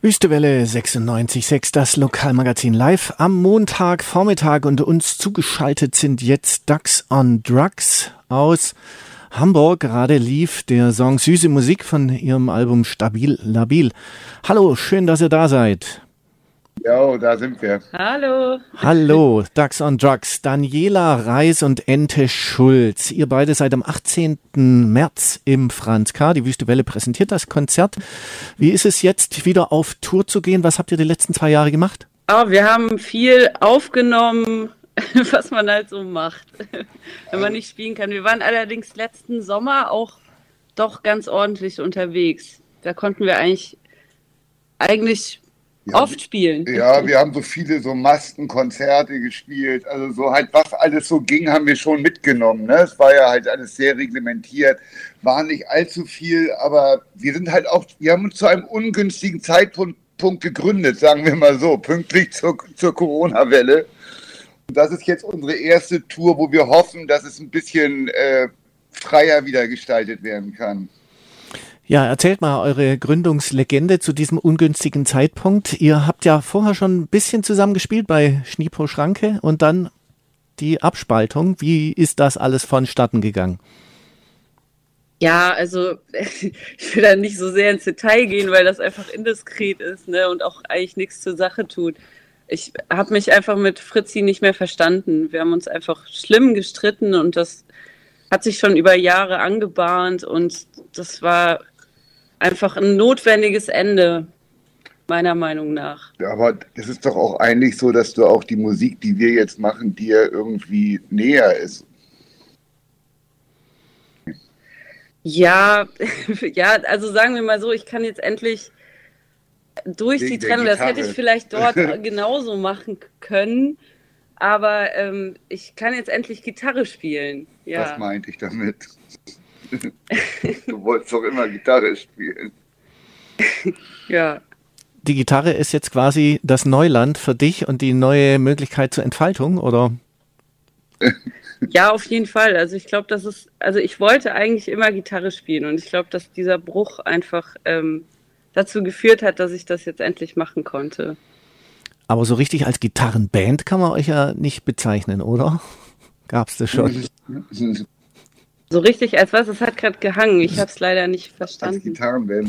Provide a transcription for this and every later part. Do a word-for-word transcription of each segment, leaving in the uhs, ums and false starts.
Wüste Welle sechsundneunzig Komma sechs, das Lokalmagazin live am Montagvormittag, und uns zugeschaltet sind jetzt Ducks on Drugs aus Hamburg. Gerade lief der Song Süße Musik von ihrem Album Stabil Labil. Hallo, schön, dass ihr da seid. Ja, da sind wir. Hallo. Hallo, Ducks on Drugs, Daniela Reis und Ente Schulz. Ihr beide seid am achtzehnten März im Franz K. Die Wüste Welle präsentiert das Konzert. Wie ist es jetzt, wieder auf Tour zu gehen? Was habt ihr die letzten zwei Jahre gemacht? Oh, wir haben viel aufgenommen, was man halt so macht, wenn man nicht spielen kann. Wir waren allerdings letzten Sommer auch doch ganz ordentlich unterwegs. Da konnten wir eigentlich, eigentlich Ja, oft spielen. Ja, wir haben so viele so Maskenkonzerte gespielt. Also so halt, was alles so ging, haben wir schon mitgenommen. Ne? Es war ja halt alles sehr reglementiert, war nicht allzu viel, aber wir sind halt auch, wir haben uns zu einem ungünstigen Zeitpunkt gegründet, sagen wir mal so, pünktlich zur, zur Corona-Welle. Und das ist jetzt unsere erste Tour, wo wir hoffen, dass es ein bisschen äh, freier wieder gestaltet werden kann. Ja, erzählt mal eure Gründungslegende zu diesem ungünstigen Zeitpunkt. Ihr habt ja vorher schon ein bisschen zusammen gespielt bei Schniepo Schranke und dann die Abspaltung. Wie ist das alles vonstatten gegangen? Ja, also ich will da nicht so sehr ins Detail gehen, weil das einfach indiskret ist, ne, und auch eigentlich nichts zur Sache tut. Ich habe mich einfach mit Fritzi nicht mehr verstanden. Wir haben uns einfach schlimm gestritten und das hat sich schon über Jahre angebahnt und das war einfach ein notwendiges Ende, meiner Meinung nach. Ja, aber es ist doch auch eigentlich so, dass du auch die Musik, die wir jetzt machen, dir irgendwie näher ist. Ja, ja, also sagen wir mal so, ich kann jetzt endlich durch Wegen die Trennung, das hätte ich vielleicht dort genauso machen können, aber ähm, ich kann jetzt endlich Gitarre spielen. Ja. Das meinte ich damit. Du wolltest doch immer Gitarre spielen. Ja. Die Gitarre ist jetzt quasi das Neuland für dich und die neue Möglichkeit zur Entfaltung, oder? Ja, auf jeden Fall. Also ich glaube, das ist, also ich wollte eigentlich immer Gitarre spielen und ich glaube, dass dieser Bruch einfach ähm, dazu geführt hat, dass ich das jetzt endlich machen konnte. Aber so richtig als Gitarrenband kann man euch ja nicht bezeichnen, oder? Gab's das schon? So richtig als was? Es hat gerade gehangen. Ich habe es leider nicht verstanden. Als Gitarrenband.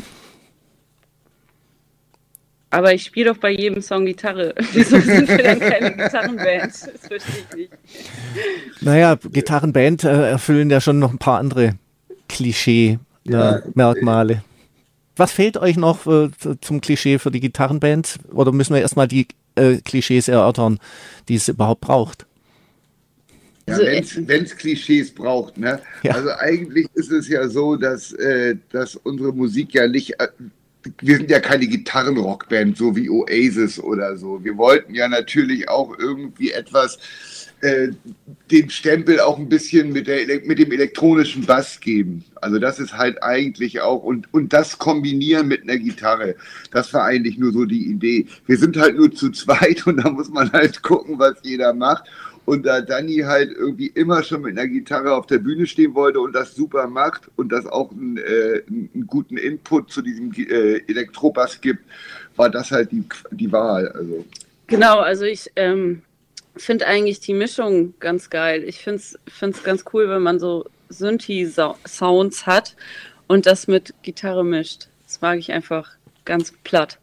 Aber ich spiele doch bei jedem Song Gitarre. Wieso sind wir dann keine Gitarrenband? Das verstehe ich nicht. Naja, Gitarrenband äh, erfüllen ja schon noch ein paar andere Klischee-Merkmale. Ja. Was fehlt euch noch äh, zum Klischee für die Gitarrenband? Oder müssen wir erstmal die äh, Klischees erörtern, die es überhaupt braucht? Ja, wenn es Klischees braucht, ne? Ja. Also eigentlich ist es ja so, dass, äh, dass unsere Musik ja nicht, äh, wir sind ja keine Gitarrenrockband, so wie Oasis oder so. Wir wollten ja natürlich auch irgendwie etwas, äh, den Stempel auch ein bisschen mit, der, mit dem elektronischen Bass geben. Also das ist halt eigentlich auch, und, und das kombinieren mit einer Gitarre, das war eigentlich nur so die Idee. Wir sind halt nur zu zweit und da muss man halt gucken, was jeder macht. Und da Dani halt irgendwie immer schon mit einer Gitarre auf der Bühne stehen wollte und das super macht und das auch einen, äh, einen guten Input zu diesem äh, Elektrobass gibt, war das halt die, die Wahl. Also. Genau, also ich ähm, finde eigentlich die Mischung ganz geil. Ich finde es ganz cool, wenn man so Synthi-Sounds hat und das mit Gitarre mischt. Das mag ich einfach ganz platt.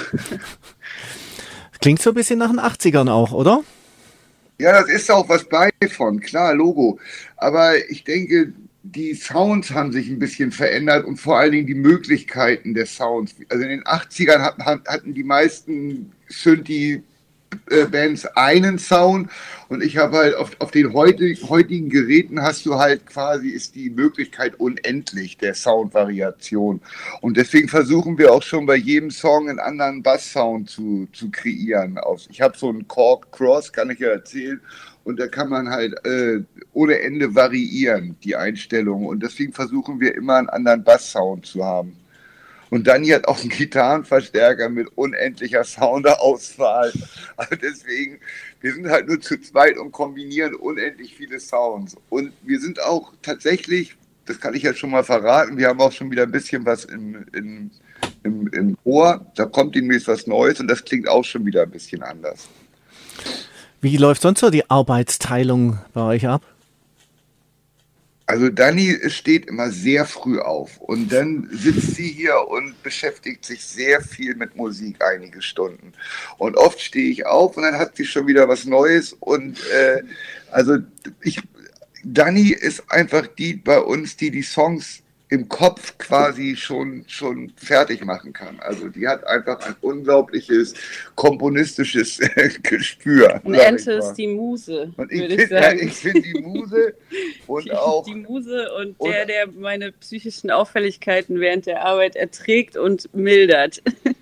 Klingt so ein bisschen nach den achtzigern auch, oder? Ja, das ist auch was bei von, klar, Logo. Aber ich denke, die Sounds haben sich ein bisschen verändert und vor allen Dingen die Möglichkeiten der Sounds. Also in den achtzigern hatten, hatten die meisten Synthi-Bands einen Sound und ich habe halt auf, auf den heutig, heutigen Geräten hast du halt quasi, ist die Möglichkeit unendlich der Soundvariation. Und deswegen versuchen wir auch schon bei jedem Song einen anderen Bass-Sound zu, zu kreieren. Ich habe so einen Korg Cross, kann ich ja erzählen, und da kann man halt äh, ohne Ende variieren, die Einstellungen. Und deswegen versuchen wir immer einen anderen Bass-Sound zu haben. Und Dani hat auch einen Gitarrenverstärker mit unendlicher Sounderauswahl. Also deswegen, wir sind halt nur zu zweit und kombinieren unendlich viele Sounds. Und wir sind auch tatsächlich, das kann ich jetzt schon mal verraten, wir haben auch schon wieder ein bisschen was in, in, im, im Ohr, da kommt demnächst was Neues und das klingt auch schon wieder ein bisschen anders. Wie läuft sonst so die Arbeitsteilung bei euch ab? Also Dani steht immer sehr früh auf und dann sitzt sie hier und beschäftigt sich sehr viel mit Musik einige Stunden. Und oft stehe ich auf und dann hat sie schon wieder was Neues und äh, also ich, Dani ist einfach die bei uns, die die Songs im Kopf quasi schon, schon fertig machen kann. Also die hat einfach ein unglaubliches komponistisches Gespür. Und Ente ist die Muse, und ich würde bin, ich sagen. Ja, ich bin die Muse und die, auch... Die Muse und, und der, der meine psychischen Auffälligkeiten während der Arbeit erträgt und mildert.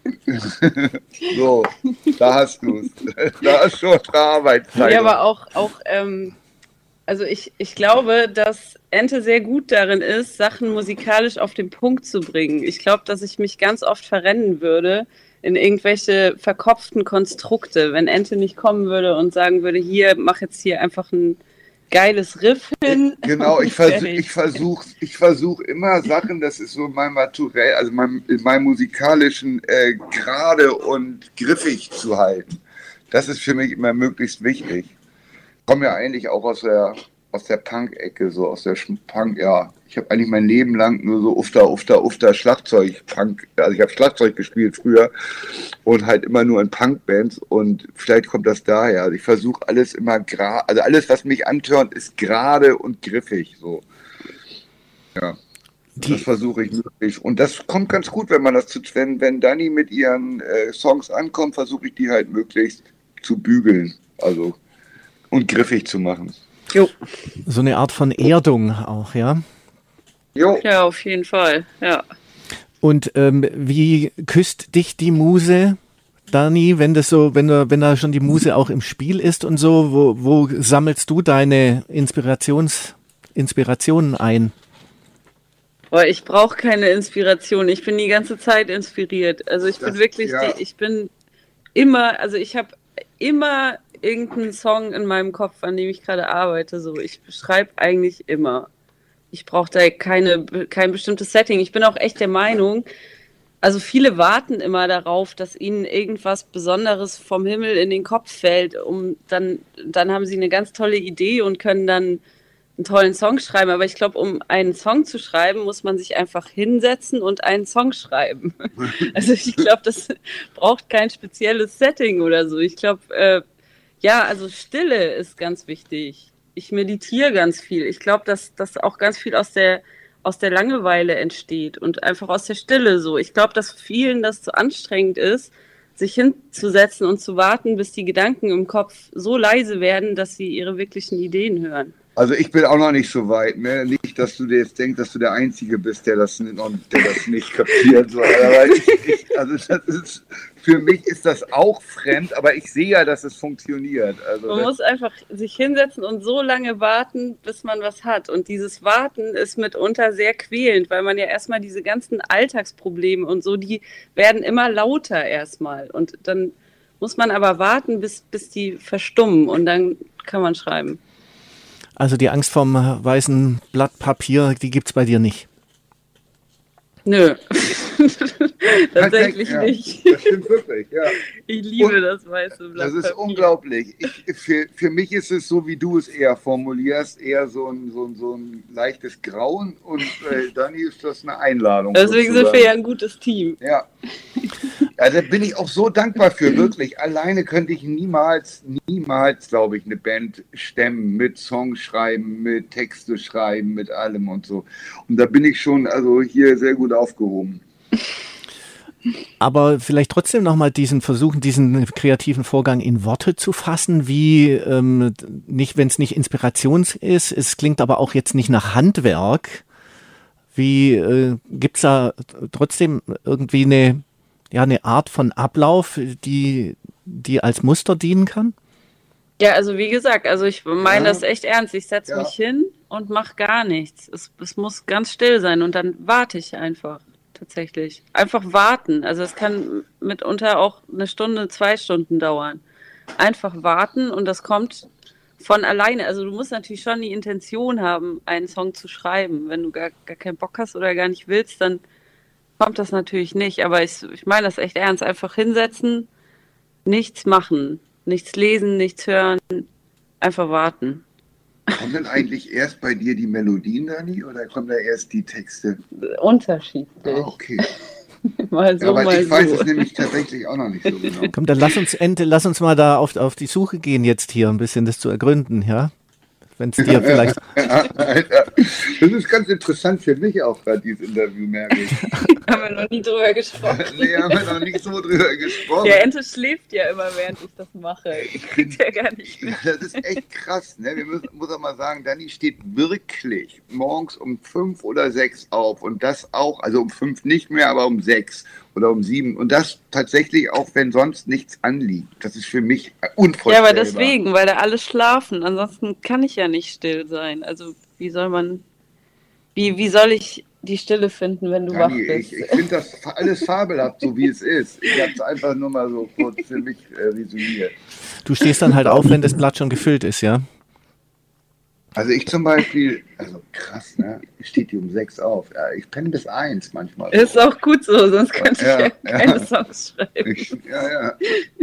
So, da hast du es. Da ist schon Arbeitszeit. Ja, aber auch... auch ähm, Also ich, ich glaube, dass Ente sehr gut darin ist, Sachen musikalisch auf den Punkt zu bringen. Ich glaube, dass ich mich ganz oft verrennen würde in irgendwelche verkopften Konstrukte, wenn Ente nicht kommen würde und sagen würde, hier, mach jetzt hier einfach ein geiles Riff hin. Genau, ich versuche ich versuch, ich versuch immer Sachen, das ist so mein Maturell, also mein, in meinem musikalischen äh, gerade und griffig zu halten. Das ist für mich immer möglichst wichtig. Ich komme ja eigentlich auch aus der, aus der Punk-Ecke, so aus der Punk, ja. Ich habe eigentlich mein Leben lang nur so ufter, ufter, ufter Schlagzeug-Punk, also ich habe Schlagzeug gespielt früher und halt immer nur in Punk-Bands und vielleicht kommt das daher. Also ich versuche alles immer gerade, also alles, was mich antörnt, ist gerade und griffig, so. Ja. Das versuche ich möglich. Und das kommt ganz gut, wenn man das zu, wenn, wenn Dani mit ihren äh, Songs ankommt, versuche ich die halt möglichst zu bügeln. Also und griffig zu machen. Jo. So eine Art von Erdung auch, ja? Jo. Ja, auf jeden Fall, ja. Und ähm, wie küsst dich die Muse, Dani, wenn das so, wenn da, wenn da schon die Muse auch im Spiel ist und so, wo, wo sammelst du deine Inspirations, Inspirationen ein? Boah, ich brauche keine Inspiration. Ich bin die ganze Zeit inspiriert. Also ich Das, bin wirklich, ja. die, ich bin immer, also ich habe immer irgendeinen Song in meinem Kopf, an dem ich gerade arbeite. So, ich schreibe eigentlich immer. Ich brauche da keine, kein bestimmtes Setting. Ich bin auch echt der Meinung, also viele warten immer darauf, dass ihnen irgendwas Besonderes vom Himmel in den Kopf fällt, um dann, dann haben sie eine ganz tolle Idee und können dann einen tollen Song schreiben. Aber ich glaube, um einen Song zu schreiben, muss man sich einfach hinsetzen und einen Song schreiben. Also ich glaube, das braucht kein spezielles Setting oder so. Ich glaube, äh, ja, also Stille ist ganz wichtig. Ich meditiere ganz viel. Ich glaube, dass das auch ganz viel aus der, aus der Langeweile entsteht und einfach aus der Stille so. Ich glaube, dass vielen das zu anstrengend ist, sich hinzusetzen und zu warten, bis die Gedanken im Kopf so leise werden, dass sie ihre wirklichen Ideen hören. Also ich bin auch noch nicht so weit, ne? Nicht, dass du dir jetzt denkst, dass du der Einzige bist, der das, der das nicht kapiert. So. Aber ich, ich, also das ist, für mich ist das auch fremd, aber ich sehe ja, dass es funktioniert. Also man muss einfach sich hinsetzen und so lange warten, bis man was hat. Und dieses Warten ist mitunter sehr quälend, weil man ja erstmal diese ganzen Alltagsprobleme und so, die werden immer lauter erstmal. Und dann muss man aber warten, bis, bis die verstummen und dann kann man schreiben. Also die Angst vom weißen Blatt Papier, die gibt's bei dir nicht? Nö, tatsächlich ja, nicht. Das stimmt wirklich, ja. Ich liebe Und das weiße Blatt Das ist Papier. unglaublich. Ich, für, für mich ist es so, wie du es eher formulierst, eher so ein, so ein, so ein leichtes Grauen und äh, Dani ist das eine Einladung. Deswegen sozusagen. sind wir ja ein gutes Team. Ja. Ja, da bin ich auch so dankbar für, wirklich. Alleine könnte ich niemals, niemals, glaube ich, eine Band stemmen, mit Songs schreiben, mit Texte schreiben, mit allem und so. Und da bin ich schon also hier sehr gut aufgehoben. Aber vielleicht trotzdem nochmal diesen versuchen, diesen kreativen Vorgang in Worte zu fassen, wie, ähm, nicht, wenn es nicht Inspiration ist, es klingt aber auch jetzt nicht nach Handwerk. Wie, äh, gibt's da trotzdem irgendwie eine, ja, eine Art von Ablauf, die, die als Muster dienen kann? Ja, also wie gesagt, also ich meine Ja. das echt ernst. Ich setze Ja. mich hin und mache gar nichts. Es, es muss ganz still sein und dann warte ich einfach. Tatsächlich. Einfach warten. Also es kann mitunter auch eine Stunde, zwei Stunden dauern. Einfach warten und das kommt von alleine. Also du musst natürlich schon die Intention haben, einen Song zu schreiben. Wenn du gar, gar keinen Bock hast oder gar nicht willst, dann kommt das natürlich nicht. Aber ich, ich meine das echt ernst. Einfach hinsetzen, nichts machen, nichts lesen, nichts hören, einfach warten. Kommen denn eigentlich erst bei dir die Melodien, Dani, oder kommen da erst die Texte? Unterschiedlich. Ah, okay. Mal so, ja, weil mal ich weiß so. es nämlich tatsächlich auch noch nicht so genau. Komm, dann lass uns, Ente, lass uns mal da auf, auf die Suche gehen jetzt hier, ein bisschen das zu ergründen, ja? Wenn es dir vielleicht... Ja, Alter. Das ist ganz interessant für mich auch gerade, dieses Interview, merke ich. Haben wir noch nie drüber gesprochen. Nee, haben wir noch nicht so drüber gesprochen. Der Ente schläft ja immer, während ich das mache. Ich krieg's ja gar nicht mit. Das ist echt krass, ne? Wir müssen, muss auch mal sagen, Dani steht wirklich morgens um fünf oder sechs auf und das auch, also um fünf nicht mehr, aber um sechs oder um sieben und das tatsächlich auch, wenn sonst nichts anliegt. Das ist für mich unvorstellbar. Ja, aber deswegen, weil da alle schlafen. Ansonsten kann ich ja nicht still sein. Also wie soll man, wie, wie soll ich die Stille finden, wenn du Dani, wach bist? Ich, ich finde das alles fabelhaft, so wie es ist. Ich habe es einfach nur mal so kurz für mich äh, resümiert. Du stehst dann halt auf, wenn das Blatt schon gefüllt ist, ja? Also ich zum Beispiel, also krass, ne? Steht die um sechs auf. Ja, ich penne bis eins manchmal. So. Ist auch gut so, sonst könnte ja, ich ja, ja keine ja. Songs schreiben. Ich, ja, ja.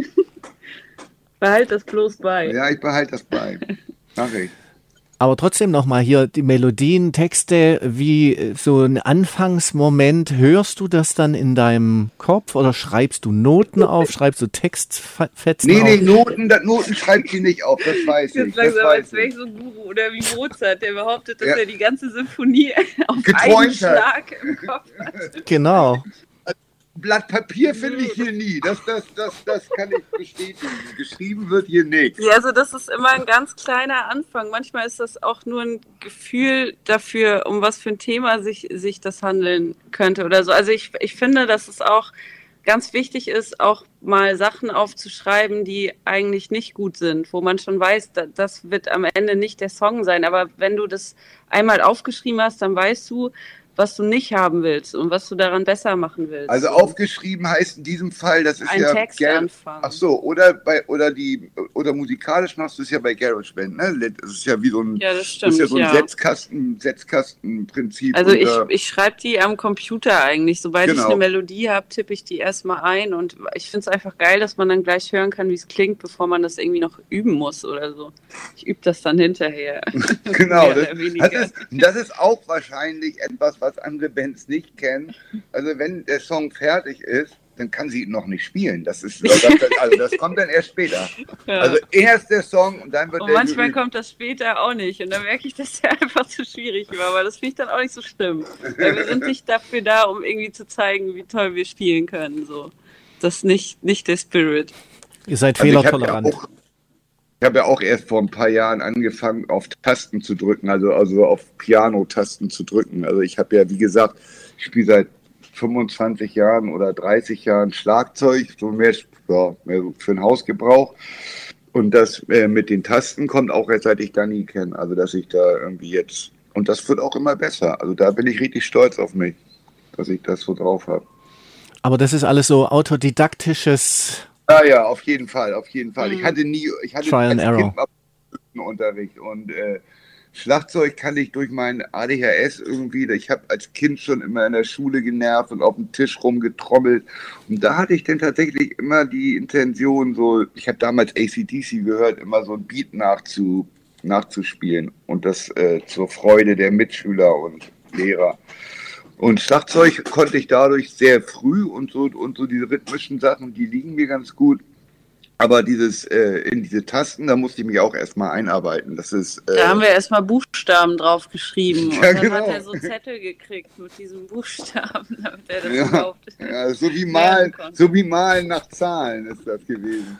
Behalt das bloß bei. Ja, ich behalte das bei. Mach ich. Aber trotzdem nochmal hier die Melodien, Texte, wie so ein Anfangsmoment, hörst du das dann in deinem Kopf oder schreibst du Noten auf, schreibst du Textfetzen nee, auf? Nee, nee, Noten, Noten schreibt sie nicht auf, das weiß Jetzt ich. langsam, Das als weiß wäre ich ich so ein Guru oder wie Mozart, der behauptet, dass ja. er die ganze Symphonie auf Geträumt einen hat. Schlag im Kopf hat. Genau. Blatt Papier finde ich hier nie. Das, das, das, das kann ich bestätigen. Geschrieben wird hier nichts. Ja, also das ist immer ein ganz kleiner Anfang. Manchmal ist das auch nur ein Gefühl dafür, um was für ein Thema sich, sich das handeln könnte oder so. Also ich, ich finde, dass es auch ganz wichtig ist, auch mal Sachen aufzuschreiben, die eigentlich nicht gut sind, wo man schon weiß, das wird am Ende nicht der Song sein. Aber wenn du das einmal aufgeschrieben hast, dann weißt du, was du nicht haben willst und was du daran besser machen willst. Also aufgeschrieben heißt in diesem Fall, das ist ein ja Text Gar- anfangen. Ach so, oder bei oder die oder musikalisch machst du es ja bei GarageBand, ne? Das ist ja wie so ein ja, das stimmt, ist ja so ein ja. Setzkasten, Setzkastenprinzip. Also ich, äh, ich schreibe die am Computer eigentlich. Sobald Genau. ich eine Melodie habe, tippe ich die erstmal ein und ich finde es einfach geil, dass man dann gleich hören kann, wie es klingt, bevor man das irgendwie noch üben muss oder so. Ich übe das dann hinterher. Genau, Mehr das, oder weniger. das, ist, das ist auch wahrscheinlich etwas, was andere Bands nicht kennen. Also wenn der Song fertig ist, dann kann sie ihn noch nicht spielen. Das ist, das, also das kommt dann erst später. Ja. Also erst der Song und dann wird Und der manchmal geübt. kommt das später auch nicht. Und dann merke ich, dass der einfach zu schwierig war. Aber das finde ich dann auch nicht so schlimm. Weil wir sind nicht dafür da, um irgendwie zu zeigen, wie toll wir spielen können. So. Das ist nicht, nicht der Spirit. Ihr seid Also ich hab fehlertolerant. ja auch- Ich habe ja auch erst vor ein paar Jahren angefangen, auf Tasten zu drücken, also, also auf Piano-Tasten zu drücken. Also ich habe ja, wie gesagt, ich spiele seit fünfundzwanzig Jahren oder dreißig Jahren Schlagzeug, so mehr, ja, mehr so für den Hausgebrauch. Und das äh, mit den Tasten kommt auch erst seit ich Dani kenne. Also dass ich da irgendwie jetzt, und das wird auch immer besser. Also da bin ich richtig stolz auf mich, dass ich das so drauf habe. Aber das ist alles so autodidaktisches... Ja, ja, auf jeden Fall, auf jeden Fall. Mhm. Ich hatte nie, ich hatte Trial and als error. Kind mal Unterricht und äh, Schlagzeug kann ich durch mein A D H S irgendwie, ich habe als Kind schon immer in der Schule genervt und auf dem Tisch rumgetrommelt und da hatte ich dann tatsächlich immer die Intention, so, ich habe damals A C D C gehört, immer so ein Beat nachzu, nachzuspielen und das äh, zur Freude der Mitschüler und Lehrer. Und Schlagzeug konnte ich dadurch sehr früh und so und so diese rhythmischen Sachen, die liegen mir ganz gut. Aber dieses äh, in diese Tasten, da musste ich mich auch erstmal einarbeiten. Das ist. Äh, Da haben wir erstmal Buchstaben drauf geschrieben. Und Ja, dann genau. hat er so Zettel gekriegt mit diesen Buchstaben, damit er das Ja, überhaupt ja, so wie lernen malen, konnte. so wie malen nach Zahlen ist das gewesen.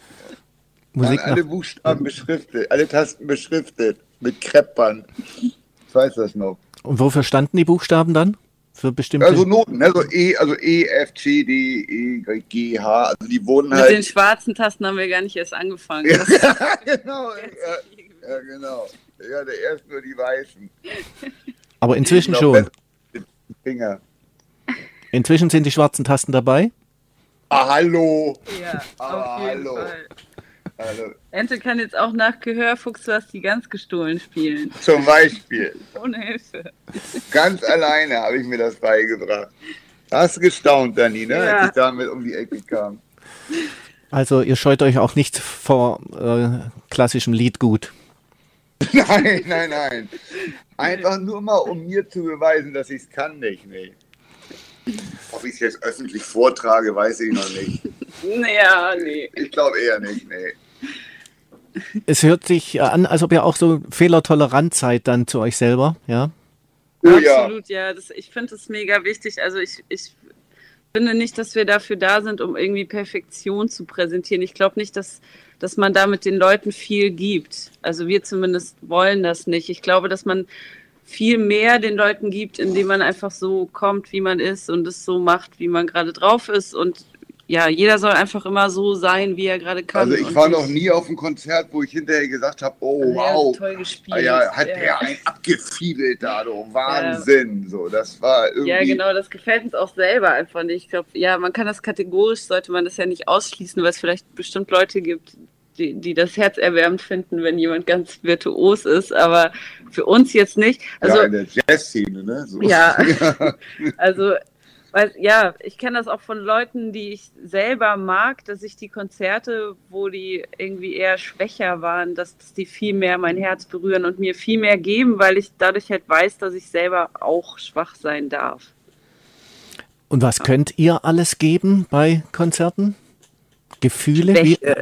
Musik Waren alle nach, Buchstaben beschriftet, alle Tasten beschriftet mit Kreppband. Ich weiß das noch. und wofür standen die Buchstaben dann? Für bestimmte... Also Noten, also E, also E, F, G, D, E, G, H, also die wurden Mit halt. den schwarzen Tasten haben wir gar nicht erst angefangen. Ja, Das ist genau. ganz Ja, viel gewesen. ja, genau. Ja, der erst nur die Weißen. Aber inzwischen Noch schon. besser mit dem Finger. Inzwischen sind die schwarzen Tasten dabei. Ah, hallo. Ja, Ah, auf jeden hallo. Fall. Also, Ente kann jetzt auch nach Gehörfuchs was die ganz gestohlen spielen. zum Beispiel. Ohne Hilfe. Ganz alleine habe ich mir das beigebracht. Da hast du gestaunt, Dani, ne? Ja. Als ich damit um die Ecke kam. Also ihr scheut euch auch nicht vor äh, klassischem Liedgut. Nein, nein, nein. Einfach nur mal, um mir zu beweisen, dass ich es kann, nicht. Nee. Ob ich es jetzt öffentlich vortrage, weiß ich noch nicht. Ja, nee. Ich glaube eher nicht, nee. Es hört sich an, als ob ihr auch so fehlertolerant seid dann zu euch selber, ja? Oh, Absolut, ja. ja das, ich finde es mega wichtig. Also ich, ich finde nicht, dass wir dafür da sind, um irgendwie Perfektion zu präsentieren. Ich glaube nicht, dass, dass man damit den Leuten viel gibt. Also wir zumindest wollen das nicht. Ich glaube, dass man viel mehr den Leuten gibt, indem man einfach so kommt, wie man ist und es so macht, wie man gerade drauf ist. Und ja, jeder soll einfach immer so sein, wie er gerade kann. Also ich war noch nie auf einem Konzert, wo ich hinterher gesagt habe, oh wow, ja, toll gespielt. Ja, hat ja. der einen abgefiedelt da, du Wahnsinn. Ja. So, das war irgendwie... Ja, genau, das gefällt uns auch selber einfach nicht. Ich glaube, ja, man kann das kategorisch, sollte man das ja nicht ausschließen, weil es vielleicht bestimmt Leute gibt, die, die das herzerwärmend finden, wenn jemand ganz virtuos ist, aber für uns jetzt nicht. Also, ja, in der Jazzszene, ne? So. Ja, also... Weil, ja, ich kenne das auch von Leuten, die ich selber mag, dass ich die Konzerte, wo die irgendwie eher schwächer waren, dass, dass die viel mehr mein Herz berühren und mir viel mehr geben, weil ich dadurch halt weiß, dass ich selber auch schwach sein darf. Und was könnt ihr alles geben bei Konzerten? Gefühle? Schwäche.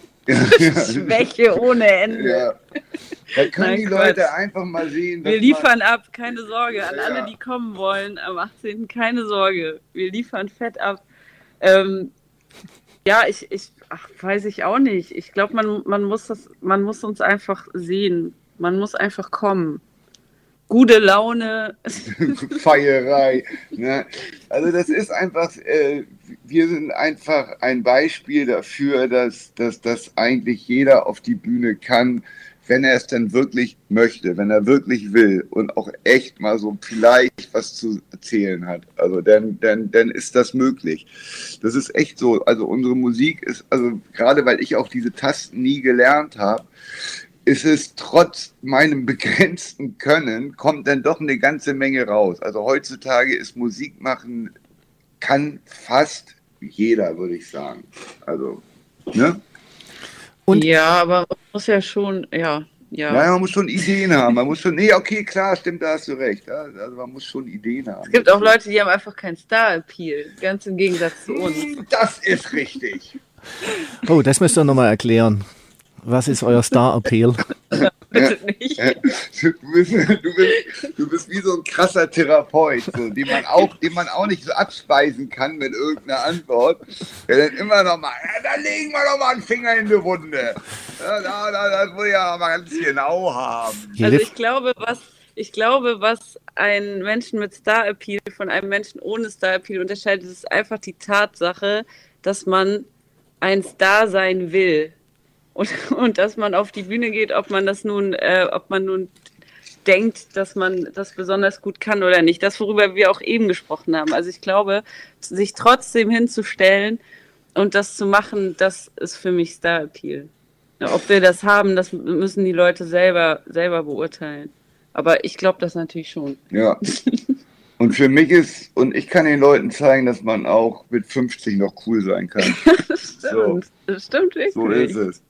Schwäche ohne Ende. Ja. Da können Nein, die Leute Quatsch. einfach mal sehen. Wir liefern ab, keine Sorge. An ja. alle, die kommen wollen, am achtzehnten keine Sorge. Wir liefern fett ab. Ähm, ja, ich, ich ach, weiß ich auch nicht. Ich glaube, man, man, muss das, man muss uns einfach sehen. Man muss einfach kommen. Gute Laune. Feierei. Ne? Also das ist einfach, äh, wir sind einfach ein Beispiel dafür, dass, dass, dass eigentlich jeder auf die Bühne kann, wenn er es dann wirklich möchte, wenn er wirklich will und auch echt mal so vielleicht was zu erzählen hat. Also dann, dann, dann ist das möglich. Das ist echt so. Also unsere Musik ist, also gerade weil ich auch diese Tasten nie gelernt habe, ist es trotz meinem begrenzten Können, kommt dann doch eine ganze Menge raus. Also heutzutage ist Musik machen, kann fast jeder, würde ich sagen. Also, ne? Und ja, aber man muss ja schon, ja, ja. Ja, man muss schon Ideen haben. Man muss schon, nee, okay, klar, stimmt, da hast du recht. Ja? Also man muss schon Ideen haben. Es gibt auch Leute, die haben einfach keinen Star-Appeal, ganz im Gegensatz zu uns. Das ist richtig. Oh, das müsst ihr nochmal erklären. Was ist euer Star-Appeal? Bitte nicht. Du bist, du, bist, du bist wie so ein krasser Therapeut, so, den, man auch, den man auch nicht so abspeisen kann mit irgendeiner Antwort. Der dann immer noch mal, ja, da legen wir doch mal einen Finger in die Wunde. Ja, da, da, das will ich ja mal ganz genau haben. Also ich glaube, was, ich glaube, was einen Menschen mit Star-Appeal von einem Menschen ohne Star-Appeal unterscheidet, ist einfach die Tatsache, dass man ein Star sein will. Und, und dass man auf die Bühne geht, ob man das nun, äh, ob man nun denkt, dass man das besonders gut kann oder nicht. Das, worüber wir auch eben gesprochen haben. Also ich glaube, sich trotzdem hinzustellen und das zu machen, das ist für mich Star-Appeal. Ja, ob wir das haben, das müssen die Leute selber, selber beurteilen. Aber ich glaube das natürlich schon. Ja. Und für mich ist, und ich kann den Leuten zeigen, dass man auch mit fünfzig noch cool sein kann. Das stimmt, so. Das stimmt wirklich. So ist es.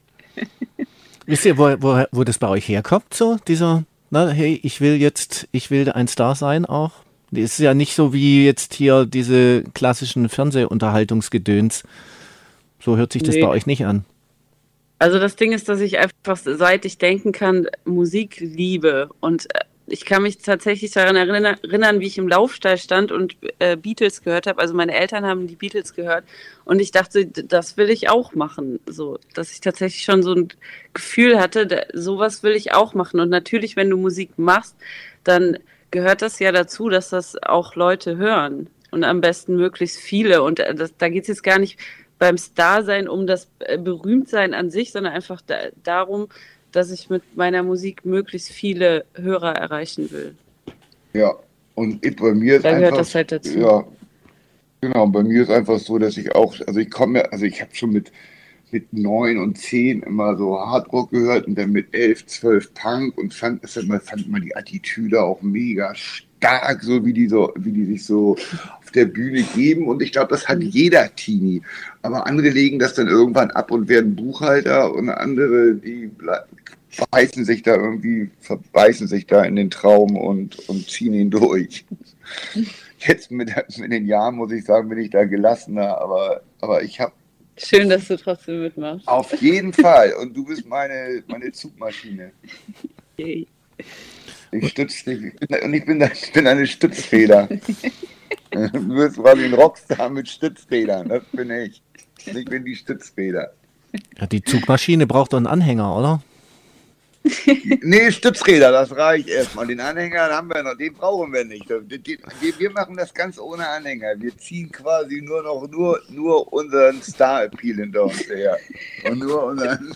Wisst ihr, wo, wo, wo das bei euch herkommt, so dieser, na, hey, ich will jetzt, ich will ein Star sein auch? Das ist ja nicht so wie jetzt hier diese klassischen Fernsehunterhaltungsgedöns. So hört sich das nee. bei euch nicht an. Also das Ding ist, dass ich einfach, seit ich denken kann, Musik liebe. Und ich kann mich tatsächlich daran erinnern, wie ich im Laufstall stand und äh, Beatles gehört habe. Also meine Eltern haben die Beatles gehört und ich dachte, das will ich auch machen. So, dass ich tatsächlich schon so ein Gefühl hatte, da, sowas will ich auch machen. Und natürlich, wenn du Musik machst, dann gehört das ja dazu, dass das auch Leute hören und am besten möglichst viele. Und das, da geht es jetzt gar nicht beim Starsein um das Berühmtsein an sich, sondern einfach da, darum, dass ich mit meiner Musik möglichst viele Hörer erreichen will. Ja, und bei mir ist da einfach... gehört das halt dazu. Ja, genau, bei mir ist einfach so, dass ich auch, also ich komme, also ich habe schon mit, mit neun und zehn immer so Hardrock gehört und dann mit elf, zwölf Punk und fand, das fand immer die Attitüde auch mega stark, so wie die so, wie die sich so auf der Bühne geben. Und ich glaube, das hat jeder Teenie. Aber andere legen das dann irgendwann ab und werden Buchhalter und andere, die beißen sich da irgendwie, verbeißen sich da in den Traum und, und ziehen ihn durch. Jetzt mit, mit den Jahren, muss ich sagen, bin ich da gelassener, aber, aber ich habe... Schön, dass du trotzdem mitmachst. Auf jeden Fall. Und du bist meine, meine Zugmaschine. Yay. Ich stütze dich. Ich bin, und ich bin, ich bin eine Stützfeder. Du bist quasi ein Rockstar mit Stützfedern. Das bin ich. Ich bin die Stützfeder. Ja, die Zugmaschine braucht doch einen Anhänger, oder? Nee, Stützräder, das reicht erstmal. Den Anhänger haben wir noch, den brauchen wir nicht. Wir machen das ganz ohne Anhänger. Wir ziehen quasi nur noch nur, nur unseren Star-Appeal hinter uns her. Und nur unseren.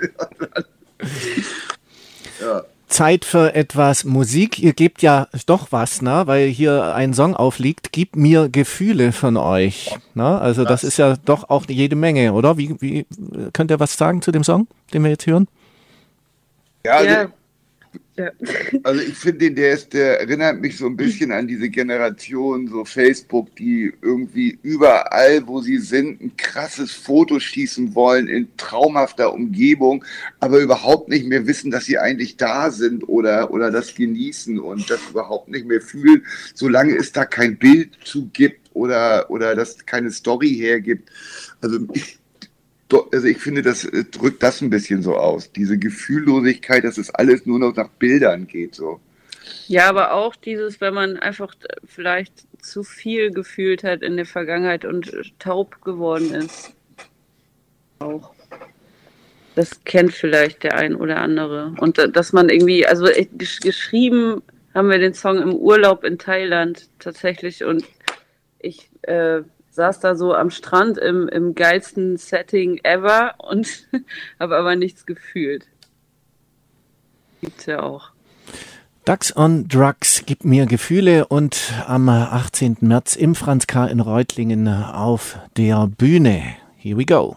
Ja. Zeit für etwas Musik. Ihr gebt ja doch was, ne? Weil hier ein Song aufliegt. Gib mir Gefühle von euch. Ne? Also das ist ja doch auch jede Menge, oder? Wie, wie könnt ihr was sagen zu dem Song, den wir jetzt hören? Ja, also, ja. ja. also ich finde, der ist, der erinnert mich so ein bisschen an diese Generation, so Facebook, die irgendwie überall, wo sie sind, ein krasses Foto schießen wollen in traumhafter Umgebung, aber überhaupt nicht mehr wissen, dass sie eigentlich da sind oder, oder das genießen und das überhaupt nicht mehr fühlen, solange es da kein Bild zu gibt oder, oder das keine Story hergibt. Also ich Also ich finde, das drückt das ein bisschen so aus. Diese Gefühllosigkeit, dass es alles nur noch nach Bildern geht. So. Ja, aber auch dieses, wenn man einfach vielleicht zu viel gefühlt hat in der Vergangenheit und taub geworden ist. Auch. Das kennt vielleicht der ein oder andere. Und dass man irgendwie, also geschrieben haben wir den Song im Urlaub in Thailand tatsächlich und ich... Äh, saß da so am Strand im, im geilsten Setting ever und habe aber nichts gefühlt. Gibt's ja auch. Ducks on Drugs, gib mir Gefühle und am achtzehnten März im Franz K. in Reutlingen auf der Bühne. Here we go.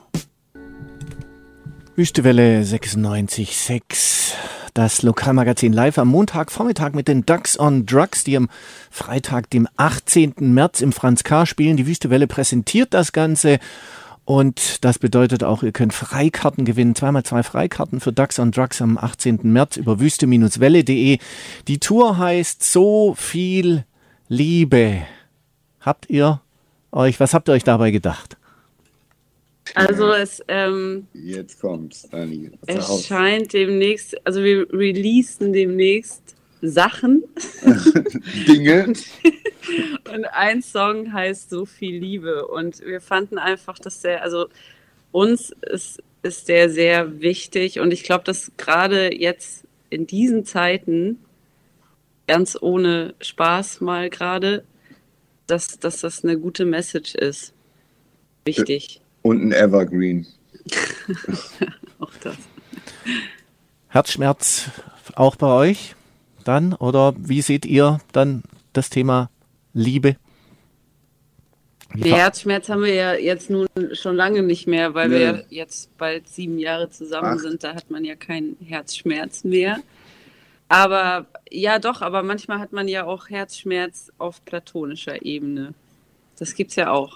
Wüstewelle sechsundneunzig Komma sechs. Das Lokalmagazin live am Montagvormittag mit den Ducks on Drugs, die am Freitag, dem achtzehnten März im Franz K. spielen. Die Wüstewelle präsentiert das Ganze und das bedeutet auch, ihr könnt Freikarten gewinnen. Zweimal zwei Freikarten für Ducks on Drugs am achtzehnten März über wüste Bindestrich welle punkt de. Die Tour heißt So viel Liebe. Habt ihr euch, was habt ihr euch dabei gedacht? Also es ähm, jetzt kommt's, Dani. erscheint demnächst, also wir releasen demnächst Sachen. Dinge. und, und ein Song heißt So viel Liebe und wir fanden einfach, dass der, also uns ist, ist der sehr wichtig und ich glaube, dass gerade jetzt in diesen Zeiten, ganz ohne Spaß mal gerade, dass, dass das eine gute Message ist. Wichtig. Und ein Evergreen. Auch das. Herzschmerz auch bei euch dann? Oder wie seht ihr dann das Thema Liebe? Nee, Herzschmerz haben wir ja jetzt nun schon lange nicht mehr, weil nee. wir ja jetzt bald sieben Jahre zusammen Ach. sind. Da hat man ja keinen Herzschmerz mehr. Aber ja doch, aber manchmal hat man ja auch Herzschmerz auf platonischer Ebene. Das gibt's ja auch.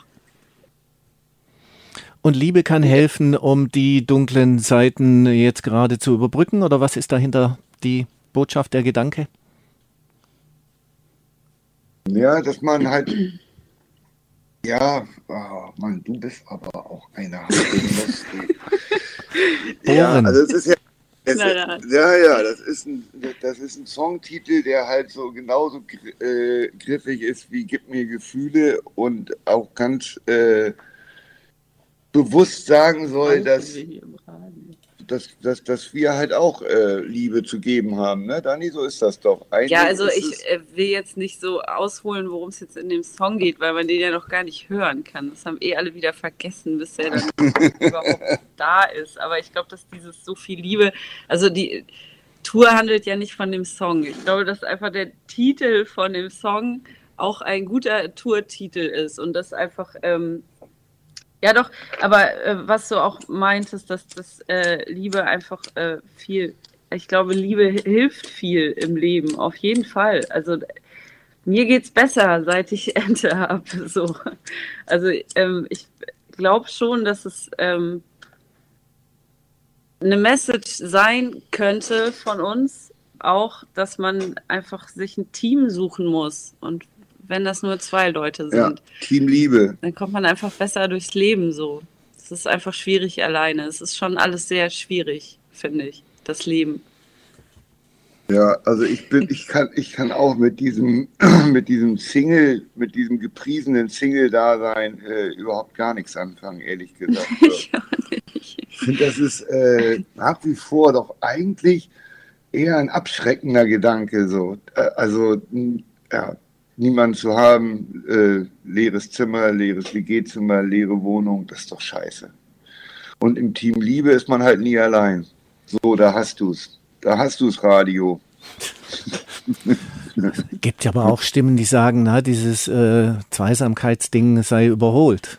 Und Liebe kann helfen, um die dunklen Seiten jetzt gerade zu überbrücken? Oder was ist dahinter die Botschaft, der Gedanke? Ja, dass man halt... Ja, oh Mann, du bist aber auch einer. Ja, also es ist ja... Es, nein, nein. Ja, ja, das ist, ein, das ist ein Songtitel, der halt so genauso äh, griffig ist wie Gib mir Gefühle und auch ganz... Äh, bewusst sagen soll, dass, dass, dass, dass wir halt auch äh, Liebe zu geben haben, ne? Dani, so ist das doch. Eigentlich ja, also ich äh, will jetzt nicht so ausholen, worum es jetzt in dem Song geht, weil man den ja noch gar nicht hören kann. Das haben eh alle wieder vergessen, bis er dann überhaupt da ist. Aber ich glaube, dass dieses So viel Liebe, also die Tour handelt ja nicht von dem Song. Ich glaube, dass einfach der Titel von dem Song auch ein guter Tourtitel ist und das einfach... Ähm, Ja doch, aber äh, was du auch meintest, dass das äh, Liebe einfach äh, viel, ich glaube, Liebe hilft viel im Leben, auf jeden Fall. Also Mir geht's besser, seit ich Ente habe. So. Also ähm, ich glaube schon, dass es ähm, eine Message sein könnte von uns, auch, dass man einfach sich ein Team suchen muss. Und wenn das nur zwei Leute sind, ja, Teamliebe, dann kommt man einfach besser durchs Leben so. Es ist einfach schwierig alleine. Es ist schon alles sehr schwierig, finde ich, das Leben. Ja, also ich bin, ich kann, ich kann auch mit diesem, mit diesem Single, mit diesem gepriesenen Single-Dasein äh, überhaupt gar nichts anfangen, ehrlich gesagt. Ich auch nicht. Ich finde, das ist äh, nach wie vor doch eigentlich eher ein abschreckender Gedanke. So, äh, also ja, niemanden zu haben, äh, leeres Zimmer, leeres W G-Zimmer, leere Wohnung, das ist doch scheiße. Und im Team Liebe ist man halt nie allein. So, da hast du's. Da hast du das Radio. Gibt ja aber auch Stimmen, die sagen, na, dieses äh, Zweisamkeitsding sei überholt.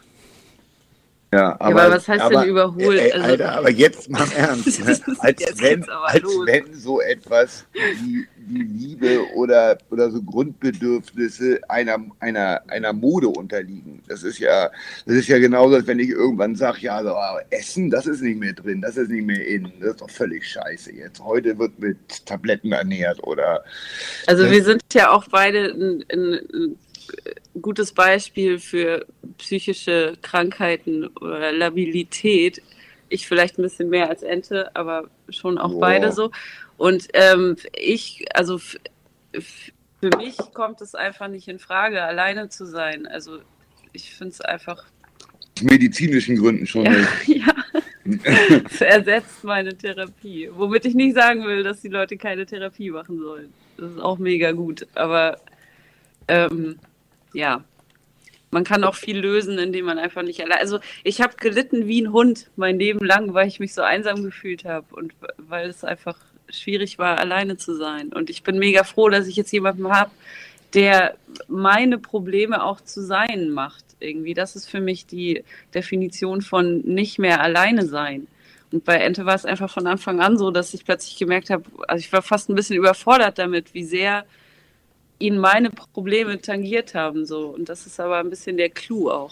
Ja, aber, ja, aber was heißt aber, denn überholt? Ey, also, Alter, aber jetzt mal im Ernst. Ne? Als, wenn, als wenn so etwas wie die Liebe oder, oder so Grundbedürfnisse einer, einer, einer Mode unterliegen. Das ist ja, das ist ja genauso, als wenn ich irgendwann sage, ja, so, Essen, das ist nicht mehr drin, das ist nicht mehr in. Das ist doch völlig scheiße jetzt. Heute wird mit Tabletten ernährt oder. Also wir sind ja auch beide ein, ein, ein gutes Beispiel für psychische Krankheiten oder Labilität. Ich vielleicht ein bisschen mehr als Ente, aber schon auch wow. beide so. Und ähm, ich, also f- f- für mich kommt es einfach nicht in Frage, alleine zu sein. Also ich finde es einfach... Aus medizinischen Gründen schon ja, nicht. Ja, es ersetzt meine Therapie. Womit ich nicht sagen will, dass die Leute keine Therapie machen sollen. Das ist auch mega gut. Aber ähm, ja, man kann auch viel lösen, indem man einfach nicht allein... Also ich habe gelitten wie ein Hund mein Leben lang, weil ich mich so einsam gefühlt habe und weil es einfach schwierig war, alleine zu sein. Und ich bin mega froh, dass ich jetzt jemanden habe, der meine Probleme auch zu sein macht. Irgendwie, das ist für mich die Definition von nicht mehr alleine sein. Und bei Ente war es einfach von Anfang an so, dass ich plötzlich gemerkt habe, also ich war fast ein bisschen überfordert damit, wie sehr ihn meine Probleme tangiert haben. So. Und das ist aber ein bisschen der Clou auch.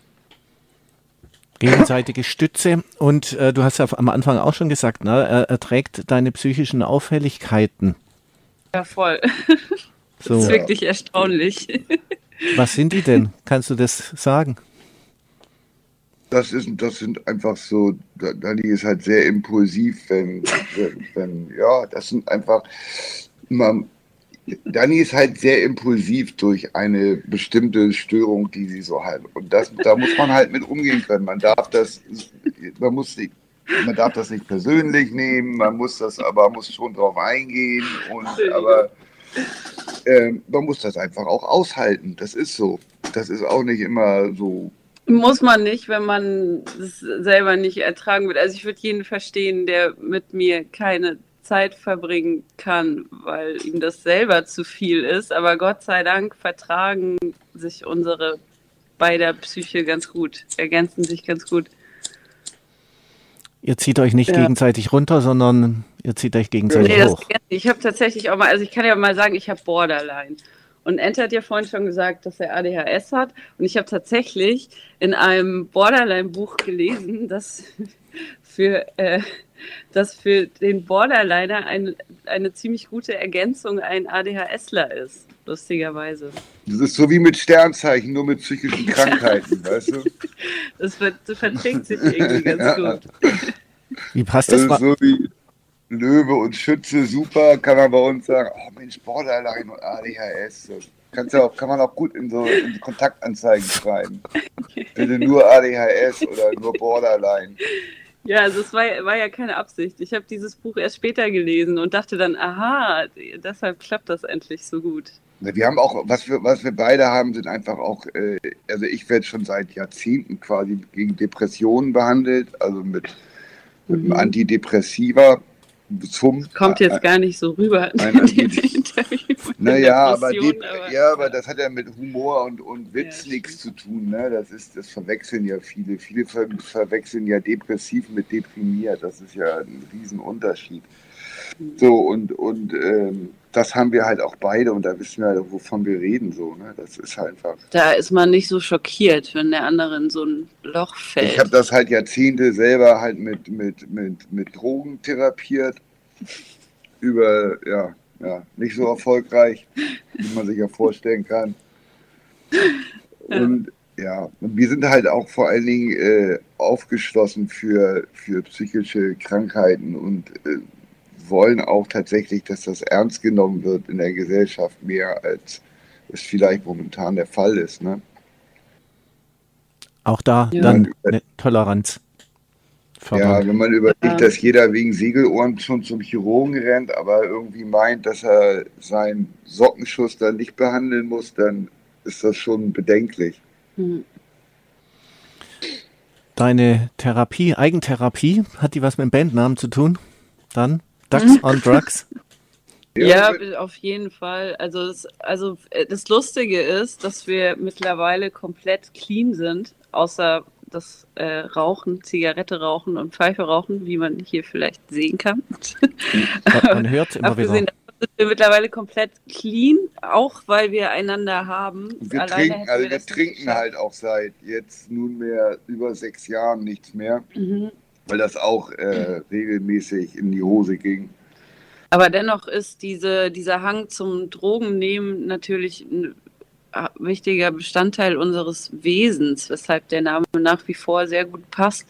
Gegenseitige Stütze. Und äh, du hast ja am Anfang auch schon gesagt, ne, er, er trägt deine psychischen Auffälligkeiten. Ja, voll. Das so. ist wirklich erstaunlich. Was sind die denn? Kannst du das sagen? Das, ist, das sind einfach so, Dani ist halt sehr impulsiv, wenn, wenn, wenn ja, das sind einfach, man, Dani ist halt sehr impulsiv durch eine bestimmte Störung, die sie so hat. Und das, da muss man halt mit umgehen können. Man darf das, man muss nicht, man darf das nicht persönlich nehmen, man muss das, aber muss schon drauf eingehen. Und aber äh, man muss das einfach auch aushalten. Das ist so. Das ist auch nicht immer so. Muss man nicht, wenn man es selber nicht ertragen wird. Also ich würde jeden verstehen, der mit mir keine Zeit verbringen kann, weil ihm das selber zu viel ist. Aber Gott sei Dank vertragen sich unsere beider Psyche ganz gut, ergänzen sich ganz gut. Ihr zieht euch nicht ja. gegenseitig runter, sondern ihr zieht euch gegenseitig nee, hoch. Das, ich habe tatsächlich auch mal, also ich kann ja mal sagen, ich habe Borderline. Und Ente hat ja vorhin schon gesagt, dass er A D H S hat. Und ich habe tatsächlich in einem Borderline-Buch gelesen, dass für, äh, dass für den Borderliner ein, eine ziemlich gute Ergänzung ein ADHSler ist, lustigerweise. Das ist so wie mit Sternzeichen, nur mit psychischen Krankheiten, weißt du? Das, ver- das verträgt sich irgendwie ganz ja. gut. Wie passt das? Das ist so wie Löwe und Schütze, super, kann man bei uns sagen, oh Mensch, Borderline und A D H S. Das kannst ja auch, kann man auch gut in so in Kontaktanzeigen schreiben. Bitte nur A D H S oder nur Borderline. Ja, also es war, war ja keine Absicht. Ich habe dieses Buch erst später gelesen und dachte dann, aha, deshalb klappt das endlich so gut. Wir haben auch, was wir, was wir beide haben, sind einfach auch, äh, also ich werde schon seit Jahrzehnten quasi gegen Depressionen behandelt, also mit, mit mhm. einem Antidepressiva. Zum, Kommt jetzt äh, gar nicht so rüber. Ein, naja, aber, die, aber, ja, aber das hat ja mit Humor und, und Witz ja, nichts zu tun. Ne? Das, ist, das verwechseln ja viele. Viele ver verwechseln ja depressiv mit deprimiert. Das ist ja ein Riesenunterschied. So, und, und ähm, das haben wir halt auch beide und da wissen wir halt, wovon wir reden. So, ne? Das ist halt einfach. Da ist man nicht so schockiert, wenn der andere in so ein Loch fällt. Ich habe das halt Jahrzehnte selber halt mit, mit, mit, mit Drogen therapiert. Über, ja, ja, nicht so erfolgreich, wie man sich ja vorstellen kann. Und ja, und wir sind halt auch vor allen Dingen äh, aufgeschlossen für, für psychische Krankheiten und äh, wollen auch tatsächlich, dass das ernst genommen wird in der Gesellschaft, mehr als es vielleicht momentan der Fall ist. Ne? Auch da ja. dann eine Toleranz. Fördern. Ja, wenn man überlegt, ja. dass jeder wegen Segelohren schon zum Chirurgen rennt, aber irgendwie meint, dass er seinen Sockenschuss dann nicht behandeln muss, dann ist das schon bedenklich. Deine Therapie, Eigentherapie, hat die was mit dem Bandnamen zu tun? Dann Ducks on Drugs? Ja, auf jeden Fall. Also das, also das Lustige ist, dass wir mittlerweile komplett clean sind, außer das äh, Rauchen, Zigarette rauchen und Pfeife rauchen, wie man hier vielleicht sehen kann. Man hört immer wieder. Sind wir mittlerweile komplett clean, auch weil wir einander haben. Wir trinken, also wir, wir trinken halt auch seit jetzt nunmehr über sechs Jahren nichts mehr, mhm. weil das auch äh, regelmäßig in die Hose ging. Aber dennoch ist diese, dieser Hang zum Drogennehmen natürlich ein wichtiger Bestandteil unseres Wesens, weshalb der Name nach wie vor sehr gut passt.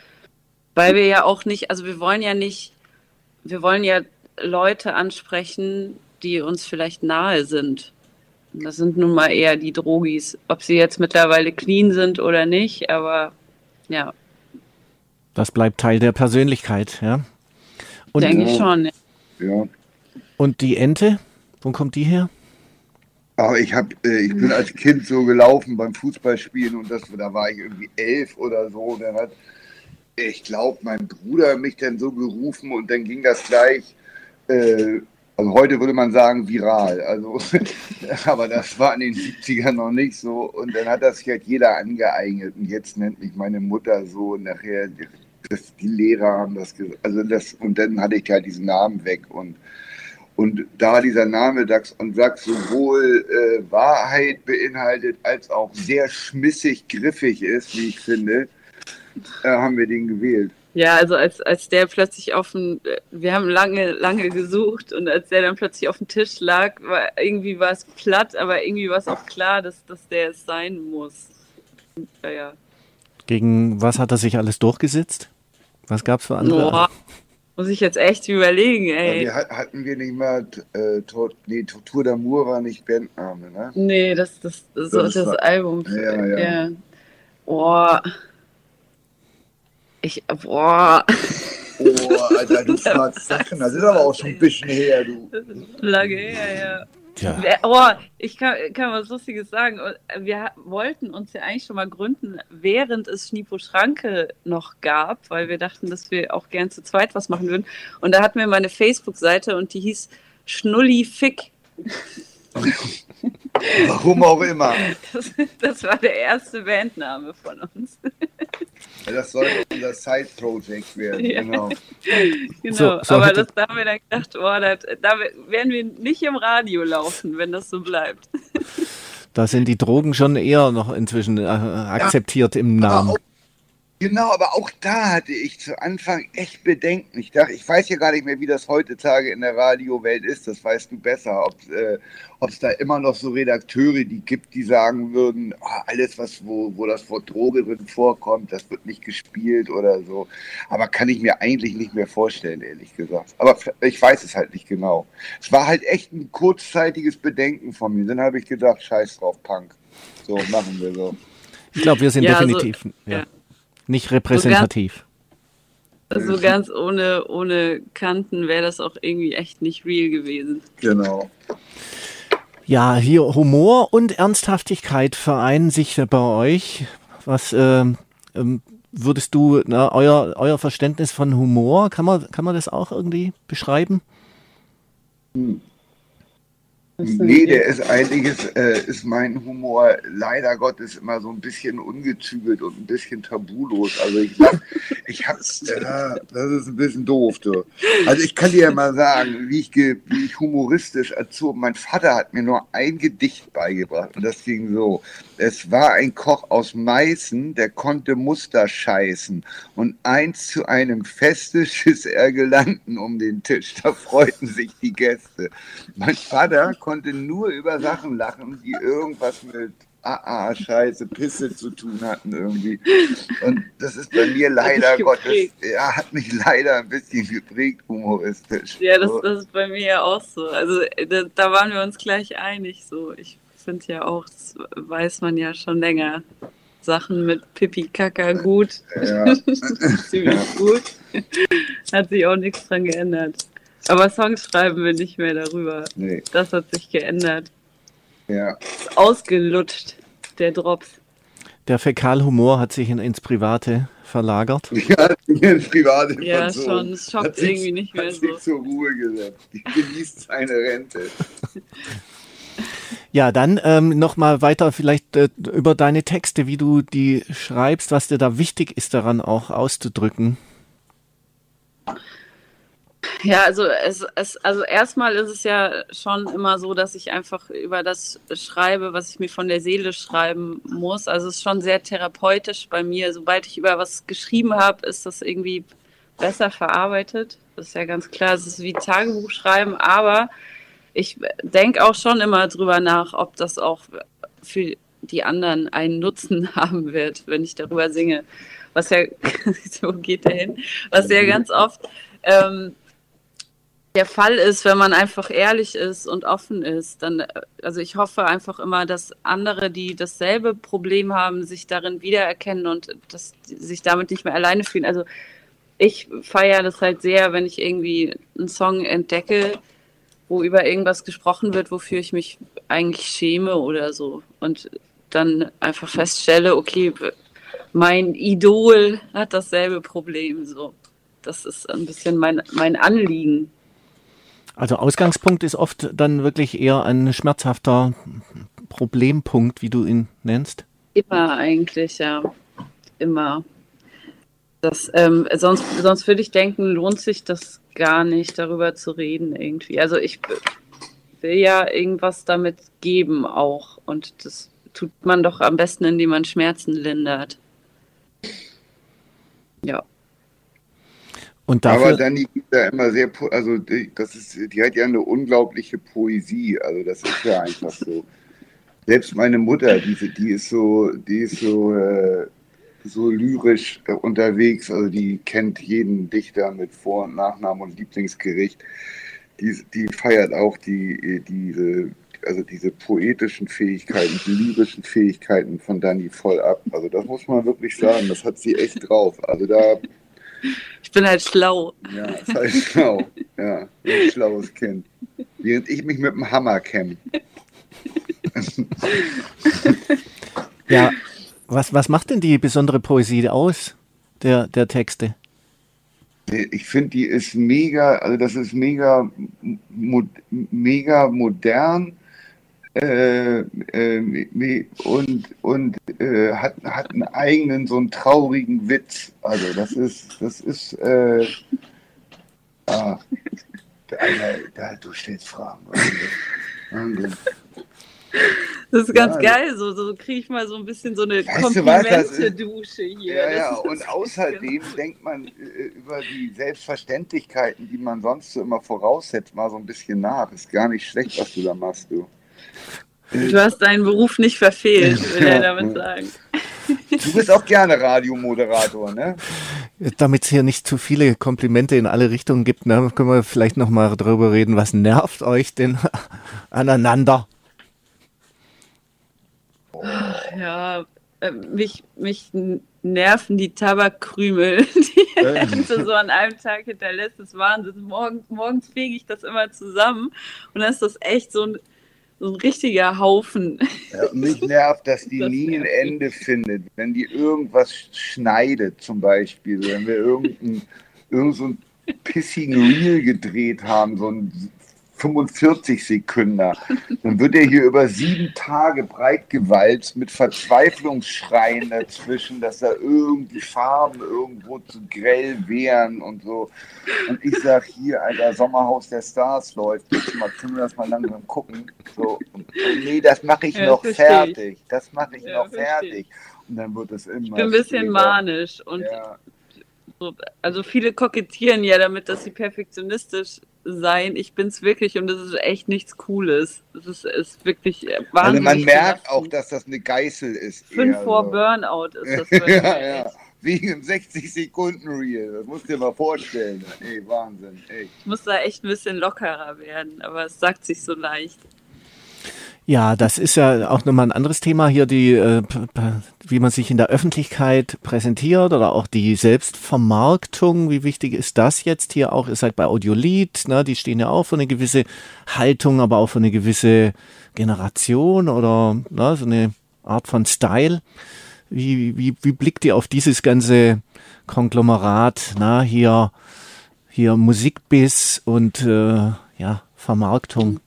Weil wir ja auch nicht, also wir wollen ja nicht, wir wollen ja Leute ansprechen, die uns vielleicht nahe sind. Und das sind nun mal eher die Drogis, ob sie jetzt mittlerweile clean sind oder nicht, aber ja. Das bleibt Teil der Persönlichkeit, ja. Und, denke ich schon, ja. ja. Und die Ente, wo kommt die her? Aber ich hab, äh, ich bin als Kind so gelaufen beim Fußballspielen und das, da war ich irgendwie elf oder so. Und dann hat, ich glaube, mein Bruder mich dann so gerufen und dann ging das gleich, äh, also heute würde man sagen viral. Also, aber das war in den siebzigern noch nicht so. Und dann hat das sich halt jeder angeeignet. Und jetzt nennt mich meine Mutter so und nachher, das, die Lehrer haben das gesagt. Also das, und dann hatte ich halt diesen Namen weg und Und da dieser Name Ducks on Drugs sowohl äh, Wahrheit beinhaltet, als auch sehr schmissig griffig ist, wie ich finde, äh, haben wir den gewählt. Ja, also als, als der plötzlich auf dem, wir haben lange, lange gesucht und als der dann plötzlich auf dem Tisch lag, war, irgendwie war es platt, aber irgendwie war es auch klar, dass, dass der es sein muss. Ja, ja. Gegen was hat er sich alles durchgesetzt? Was gab es für andere? Boah. Muss ich jetzt echt überlegen, ey. Ja, wir hatten wir nicht mal, äh, Tor, nee, Tortur d'Amour war nicht Bandname, ne? Nee, das, das, das, das ist das war, Album. Ja, ja. ja. Boah. Ich, boah. Oh, Alter, du fragst Sachen, das ist aber auch schon ein bisschen her, du. Das ist lange her, ja. Ja. Oh, ich kann, kann was Lustiges sagen. Wir wollten uns ja eigentlich schon mal gründen, während es Schnipo Schranke noch gab, weil wir dachten, dass wir auch gern zu zweit was machen würden. Und da hatten wir mal eine Facebook-Seite und die hieß Schnulli Fick. Warum auch immer. Das, das war der erste Bandname von uns. Ja, das soll unser Side-Project werden, ja. genau. Genau, so, so aber das, da haben wir dann gedacht, oh, das, da werden wir nicht im Radio laufen, wenn das so bleibt. Da sind die Drogen schon eher noch inzwischen äh, akzeptiert ja, im Namen. Aber auch, genau, aber auch da hatte ich zu Anfang echt Bedenken. Ich dachte, ich weiß ja gar nicht mehr, wie das heutzutage in der Radiowelt ist, das weißt du besser, ob äh, es da immer noch so Redakteure die gibt, die sagen würden, oh, alles, was wo, wo das Wort Droge drin vorkommt, das wird nicht gespielt oder so. Aber kann ich mir eigentlich nicht mehr vorstellen, ehrlich gesagt. Aber ich weiß es halt nicht genau. Es war halt echt ein kurzzeitiges Bedenken von mir. Dann habe ich gedacht, scheiß drauf, Punk. So, machen wir so. Ich glaube, wir sind ja, definitiv so, ja. Ja. nicht repräsentativ. So ganz, so ganz ohne, ohne Kanten wäre das auch irgendwie echt nicht real gewesen. Genau. Ja, hier Humor und Ernsthaftigkeit vereinen sich bei euch. Was ähm, würdest du, na, euer, euer Verständnis von Humor, kann man, kann man das auch irgendwie beschreiben? Hm. Nee, der ist eigentlich, ist, äh, ist mein Humor leider Gottes immer so ein bisschen ungezügelt und ein bisschen tabulos. Also ich, ich hab, ja, das ist ein bisschen doof, du. Also ich kann dir ja mal sagen, wie ich, ge, wie ich humoristisch erzogen. Mein Vater hat mir nur ein Gedicht beigebracht und das ging so. Es war ein Koch aus Meißen, der konnte Muster scheißen und eins zu einem Feste schiss er Gelanden um den Tisch. Da freuten sich die Gäste. Mein Vater konnte nur über Sachen lachen, die irgendwas mit Ah, ah, Scheiße, Pisse zu tun hatten irgendwie. Und das ist bei mir leider Gottes, ja, hat mich leider ein bisschen geprägt, humoristisch. Ja, das, das ist bei mir ja auch so. Also da, da waren wir uns gleich einig. So, ich finde ja auch, das weiß man ja schon länger. Sachen mit Pipi Kaka gut. Ja. Ziemlich gut. Hat sich auch nichts dran geändert. Aber Songs schreiben wir nicht mehr darüber. Nee. Das hat sich geändert. Ja. Ist ausgelutscht, der Drops. Der Fäkalhumor hat sich in, ins Private verlagert. Ja, ins Private. Ja, so. Schon. Es schockt sich, irgendwie nicht mehr hat so. Sich zur Ruhe gesetzt. Die genießt seine Rente. Ja, dann ähm, nochmal weiter vielleicht äh, über deine Texte, wie du die schreibst, was dir da wichtig ist daran auch auszudrücken. Ja, also es, es also erstmal ist es ja schon immer so, dass ich einfach über das schreibe, was ich mir von der Seele schreiben muss. Also es ist schon sehr therapeutisch bei mir. Sobald ich über was geschrieben habe, ist das irgendwie besser verarbeitet. Das ist ja ganz klar, es ist wie Tagebuch schreiben, aber ich denke auch schon immer drüber nach, ob das auch für die anderen einen Nutzen haben wird, wenn ich darüber singe. Was ja, so geht der hin, was ja ganz oft ähm, der Fall ist, wenn man einfach ehrlich ist und offen ist. Dann, also ich hoffe einfach immer, dass andere, die dasselbe Problem haben, sich darin wiedererkennen und dass sich damit nicht mehr alleine fühlen. Also ich feiere das halt sehr, wenn ich irgendwie einen Song entdecke, wo über irgendwas gesprochen wird, wofür ich mich eigentlich schäme oder so. Und dann einfach feststelle, okay, mein Idol hat dasselbe Problem. So. Das ist ein bisschen mein, mein Anliegen. Also Ausgangspunkt ist oft dann wirklich eher ein schmerzhafter Problempunkt, wie du ihn nennst? Immer eigentlich, ja. Immer. Das, ähm, sonst, sonst würde ich denken, lohnt sich das gar nicht, darüber zu reden irgendwie. Also ich will ja irgendwas damit geben auch. Und das tut man doch am besten, indem man Schmerzen lindert. Ja. Und dafür, aber Dani ist ja immer sehr, also die, das ist, die hat ja eine unglaubliche Poesie, also das ist ja einfach so. Selbst meine Mutter, die, die ist so, die ist so, äh, so lyrisch äh, unterwegs, also die kennt jeden Dichter mit Vor- und Nachnamen und Lieblingsgericht. Die, die feiert auch die, diese, also diese poetischen Fähigkeiten, die lyrischen Fähigkeiten von Dani voll ab. Also das muss man wirklich sagen, das hat sie echt drauf. Also da Ich bin halt schlau. Ja, ist halt schlau. Ja, ein schlaues Kind. Während ich mich mit dem Hammer kämme. Ja, was, was macht denn die besondere Poesie aus, der, der Texte? Ich finde, die ist mega, also das ist mega, mo, mega modern äh, äh, und, und äh, hat, hat einen eigenen, so einen traurigen Witz. Also das ist, das ist, äh, ah, Alter, da, du stellst Fragen. Wahnsinn. Das ist ganz ja, geil, so, so kriege ich mal so ein bisschen so eine Komplimente-Dusche hier. Ja, ja, und außerdem denkt man äh, über die Selbstverständlichkeiten, die man sonst so immer voraussetzt, mal so ein bisschen nach. Ist gar nicht schlecht, was du da machst, du. Du hast deinen Beruf nicht verfehlt, will er damit sagen. Du bist auch gerne Radiomoderator, ne? Damit es hier nicht zu viele Komplimente in alle Richtungen gibt, ne, können wir vielleicht noch mal darüber reden, was nervt euch denn aneinander? Ja, äh, mich, mich nerven die Tabakkrümel, die er so an einem Tag hinterlässt. Das ist Wahnsinn. Morgen, morgens fege ich das immer zusammen und dann ist das echt so ein, so ein richtiger Haufen. Ja, mich nervt, dass die das nie ein Ende findet. Wenn die irgendwas schneidet zum Beispiel, wenn wir irgendeinen irgend so einen pissigen Reel gedreht haben, so ein fünfundvierzig Sekunden. Dann wird er hier über sieben Tage breit gewalzt mit Verzweiflungsschreien dazwischen, dass da irgendwie Farben irgendwo zu grell wären und so. Und ich sag hier, Alter, Sommerhaus der Stars läuft, jetzt mal, können wir das mal langsam gucken. So, und, und nee, das mache ich ja, noch fertig. Das mache ich ja, noch fertig. Und dann wird es immer. Ich bin ein bisschen später. manisch und ja. so, also viele kokettieren ja damit, dass sie perfektionistisch sein. Ich bin's wirklich und das ist echt nichts Cooles. Es ist, ist wirklich wahnsinnig. Also man merkt gelassen. Auch, dass das eine Geißel ist. Fünf vor so. Burnout ist das wirklich. ja, ja. Wegen einem sechzig Sekunden Reel. Das musst du dir mal vorstellen. Ey, Wahnsinn. Ey. Ich muss da echt ein bisschen lockerer werden, aber es sagt sich so leicht. Ja, das ist ja auch nochmal ein anderes Thema hier, die, äh, wie man sich in der Öffentlichkeit präsentiert oder auch die Selbstvermarktung. Wie wichtig ist das jetzt hier auch? Ihr seid bei Audiolied, ne? Die stehen ja auch für eine gewisse Haltung, aber auch für eine gewisse Generation oder ne, so eine Art von Style. Wie, wie, wie blickt ihr auf dieses ganze Konglomerat? Na, hier, hier Musikbiss und äh, ja, Vermarktung.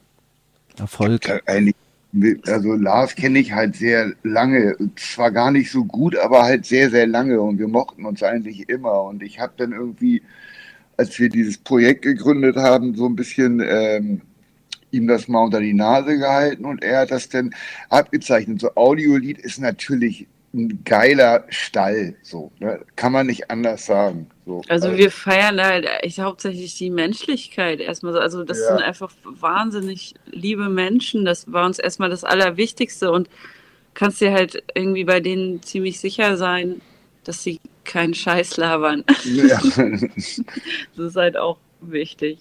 Erfolg. Eigentlich, also Lars kenne ich halt sehr lange, zwar gar nicht so gut, aber halt sehr, sehr lange und wir mochten uns eigentlich immer und ich habe dann irgendwie, als wir dieses Projekt gegründet haben, so ein bisschen ähm, ihm das mal unter die Nase gehalten und er hat das dann abgezeichnet. So Audiolied ist natürlich ein geiler Stall, so, ne? Kann man nicht anders sagen. So. Also wir feiern halt echt hauptsächlich die Menschlichkeit erstmal so. Also das ja. sind einfach wahnsinnig liebe Menschen. Das war uns erstmal das Allerwichtigste und kannst dir halt irgendwie bei denen ziemlich sicher sein, dass sie keinen Scheiß labern. Ja. Das ist halt auch wichtig.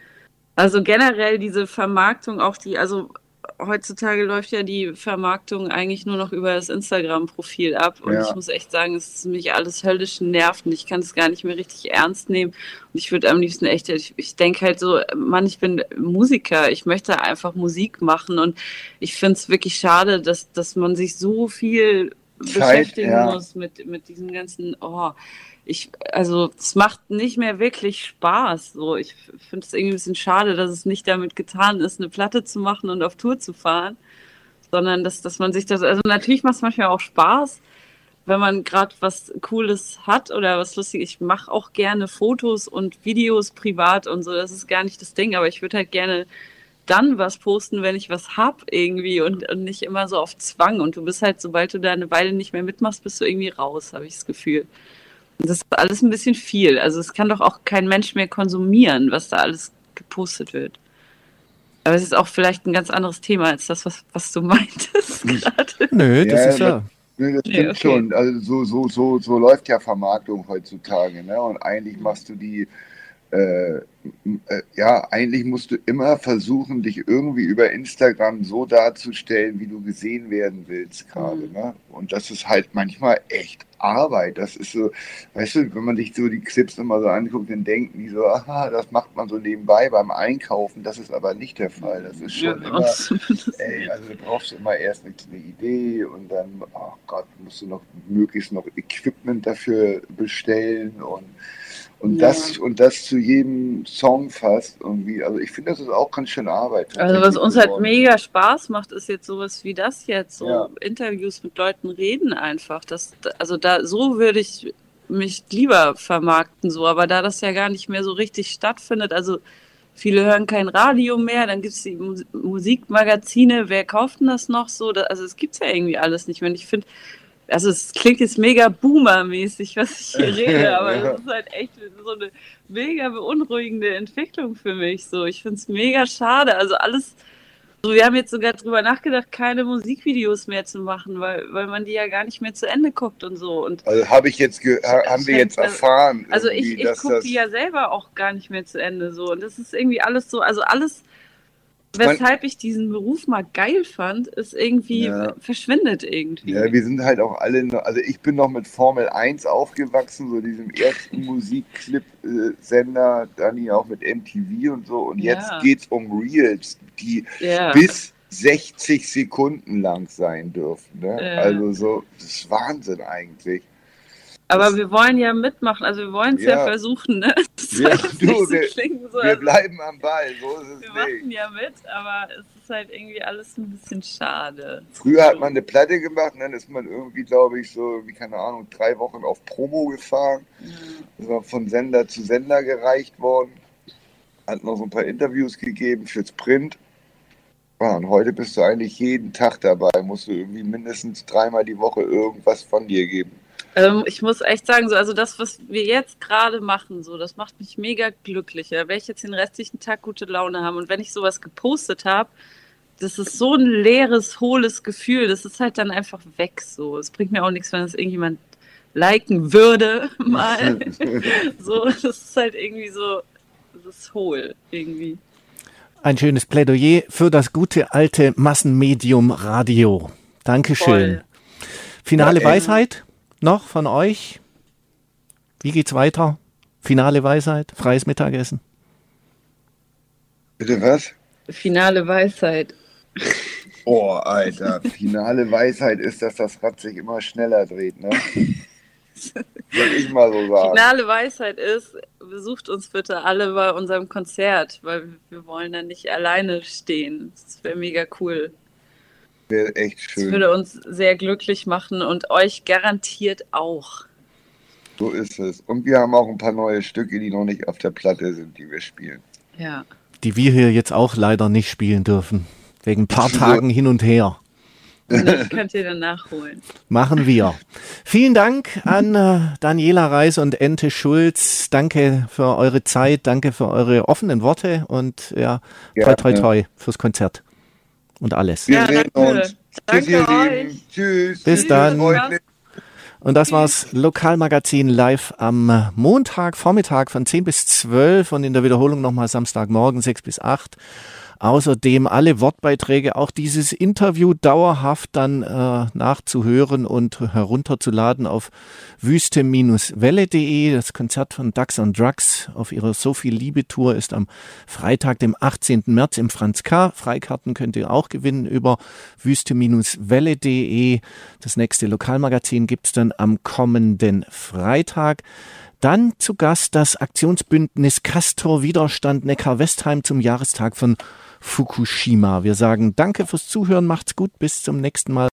Also generell diese Vermarktung, auch die, also heutzutage läuft ja die Vermarktung eigentlich nur noch über das Instagram-Profil ab und ja. ich muss echt sagen, es ist mich alles höllisch nervt und ich kann es gar nicht mehr richtig ernst nehmen und ich würde am liebsten echt, ich, ich denke halt so, Mann, ich bin Musiker, ich möchte einfach Musik machen und ich finde es wirklich schade, dass, dass man sich so viel Zeit, beschäftigen ja. muss mit, mit diesem ganzen, oh, ich, also es macht nicht mehr wirklich Spaß. So, ich finde es irgendwie ein bisschen schade, dass es nicht damit getan ist, eine Platte zu machen und auf Tour zu fahren, sondern dass, dass man sich das, also natürlich macht es manchmal auch Spaß, wenn man gerade was Cooles hat oder was Lustiges. Ich mache auch gerne Fotos und Videos privat und so, das ist gar nicht das Ding, aber ich würde halt gerne dann was posten, wenn ich was hab irgendwie und, und nicht immer so auf Zwang und du bist halt, sobald du da eine Weile nicht mehr mitmachst, bist du irgendwie raus, habe ich das Gefühl. Das ist alles ein bisschen viel. Also es kann doch auch kein Mensch mehr konsumieren, was da alles gepostet wird. Aber es ist auch vielleicht ein ganz anderes Thema als das, was, was du meintest gerade. Nö, das ja, ist ja... Das, das stimmt nee, okay. schon. Also so, so, so, so läuft ja Vermarktung heutzutage. Ne? Und eigentlich machst du die... Äh, äh, ja, eigentlich musst du immer versuchen, dich irgendwie über Instagram so darzustellen, wie du gesehen werden willst gerade. Mhm. Ne? Und das ist halt manchmal echt Arbeit. Das ist so, weißt du, wenn man sich so die Clips immer so anguckt, dann denken die so, aha, das macht man so nebenbei beim Einkaufen. Das ist aber nicht der Fall. Das ist schon ja, immer, ey, also du brauchst immer erst eine, eine Idee und dann, oh Gott, musst du noch möglichst noch Equipment dafür bestellen und Und, ja. das, und das zu jedem Song fast irgendwie. Also ich finde, das ist auch ganz schön Arbeit. Also was uns halt mega Spaß macht, ist jetzt sowas wie das jetzt. So ja. Interviews mit Leuten reden einfach. Das, also da so würde ich mich lieber vermarkten, so, aber da das ja gar nicht mehr so richtig stattfindet, also viele hören kein Radio mehr, dann gibt es die Musikmagazine, wer kauft denn das noch so? Also es gibt es ja irgendwie alles nicht mehr. Und ich finde, also es klingt jetzt mega Boomer-mäßig, was ich hier rede, aber es ist halt echt so eine mega beunruhigende Entwicklung für mich. So, ich finde es mega schade. Also alles, so wir haben jetzt sogar drüber nachgedacht, keine Musikvideos mehr zu machen, weil, weil man die ja gar nicht mehr zu Ende guckt und so. Und also habe ich jetzt ge- haben wir jetzt erfahren. Also ich, ich gucke die ja selber auch gar nicht mehr zu Ende so. Und das ist irgendwie alles so, also alles. Weshalb ich diesen Beruf mal geil fand, ist irgendwie, ja. verschwindet irgendwie. Ja, wir sind halt auch alle, noch, also ich bin noch mit Formel eins aufgewachsen, so diesem ersten Musikclip-Sender, dann auch mit M T V und so. Und ja. jetzt geht's um Reels, die ja. bis sechzig Sekunden lang sein dürfen. Ne? Ja. Also so, das ist Wahnsinn eigentlich. Aber das, wir wollen ja mitmachen, also wir wollen es ja. ja versuchen, ne? Das soll wir, jetzt du, nicht so wir, klingen. So, wir bleiben am Ball, so ist es wir nicht. machen ja mit, aber es ist halt irgendwie alles ein bisschen schade. Früher hat man eine Platte gemacht und dann ist man irgendwie, glaube ich, so, wie keine Ahnung, drei Wochen auf Promo gefahren. Ja. Ist man von Sender zu Sender gereicht worden. Hat noch so ein paar Interviews gegeben fürs Print. Ja, und heute bist du eigentlich jeden Tag dabei, musst du irgendwie mindestens dreimal die Woche irgendwas von dir geben. Ähm, ich muss echt sagen, so, also das, was wir jetzt gerade machen, so, das macht mich mega glücklich. Da werde ich jetzt den restlichen Tag gute Laune haben. Und wenn ich sowas gepostet habe, das ist so ein leeres, hohles Gefühl. Das ist halt dann einfach weg so. Es bringt mir auch nichts, wenn es irgendjemand liken würde mal. So, das ist halt irgendwie so, das ist hohl irgendwie. Ein schönes Plädoyer für das gute alte Massenmedium Radio. Dankeschön. Voll. Finale ja, Weisheit noch von euch? Wie geht's weiter? Finale Weisheit, freies Mittagessen. Bitte was? Finale Weisheit. Oh, Alter, finale Weisheit ist, dass das Rad sich immer schneller dreht, ne? Würde ich mal so sagen. Finale Weisheit ist, besucht uns bitte alle bei unserem Konzert, weil wir wollen dann nicht alleine stehen. Das wäre mega cool. Wäre echt schön. Das würde uns sehr glücklich machen und euch garantiert auch. So ist es. Und wir haben auch ein paar neue Stücke, die noch nicht auf der Platte sind, die wir spielen. Ja. Die wir hier jetzt auch leider nicht spielen dürfen. Wegen ein paar Tagen hin und her. Das könnt ihr dann nachholen. Machen wir. Vielen Dank an äh, Daniela Reis und Ente Schulz. Danke für eure Zeit, danke für eure offenen Worte und ja, toi toi toi fürs Konzert und alles. Wir ja, sehen danke. uns. Danke Tschüss, ihr euch. Lieben. Tschüss. Bis Tschüss. dann. Freundlich. Und das war's, Lokalmagazin live am Montag, Vormittag von zehn bis zwölf und in der Wiederholung nochmal Samstagmorgen sechs bis acht. Außerdem alle Wortbeiträge, auch dieses Interview dauerhaft dann äh, nachzuhören und herunterzuladen auf wüste Bindestrich welle punkt de. Das Konzert von Ducks on Drugs auf ihrer So viel Liebe Tour ist am Freitag, dem achtzehnten März im Franz K. Freikarten könnt ihr auch gewinnen über wüste Bindestrich welle punkt de. Das nächste Lokalmagazin gibt's dann am kommenden Freitag. Dann zu Gast das Aktionsbündnis Castor Widerstand Neckar-Westheim zum Jahrestag von Fukushima. Wir sagen danke fürs Zuhören, macht's gut, bis zum nächsten Mal.